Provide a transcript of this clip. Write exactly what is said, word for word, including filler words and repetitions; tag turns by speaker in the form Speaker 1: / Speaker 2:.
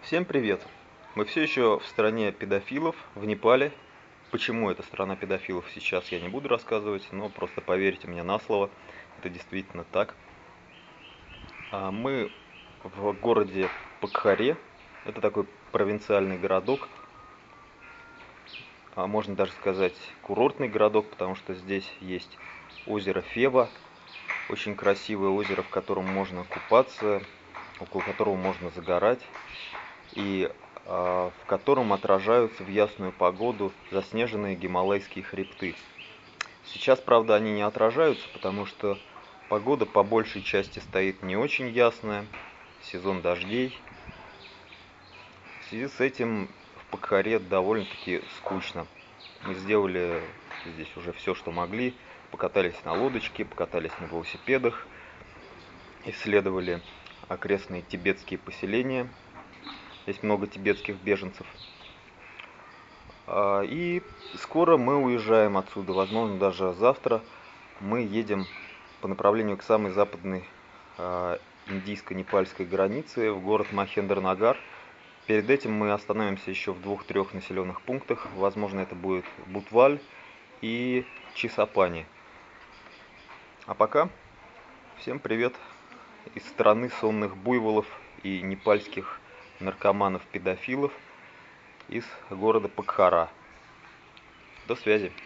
Speaker 1: Всем привет! Мы все еще в стране педофилов, в Непале. Почему это страна педофилов, сейчас я не буду рассказывать, но просто поверьте мне на слово, это действительно так. А Мы в городе Покхаре, это такой провинциальный городок, а можно даже сказать курортный городок, потому что здесь есть озеро Фева, очень красивое озеро, в котором можно купаться, около которого можно загорать, и а, в котором отражаются в ясную погоду заснеженные гималайские хребты. Сейчас, правда, они не отражаются, потому что погода по большей части стоит не очень ясная, сезон дождей. В связи с этим в Покхаре довольно-таки скучно. Мы сделали здесь уже все, что могли. Покатались на лодочке, покатались на велосипедах, исследовали окрестные тибетские поселения. Здесь много тибетских беженцев. И скоро мы уезжаем отсюда, возможно, даже завтра. Мы едем по направлению к самой западной индийско-непальской границе, в город Махендра-Нагар. Перед этим мы остановимся еще в двух-трех населенных пунктах. Возможно, это будет Бутваль и Чисапани. А пока всем привет из страны сонных буйволов и непальских наркоманов-педофилов из города Покхара. До связи.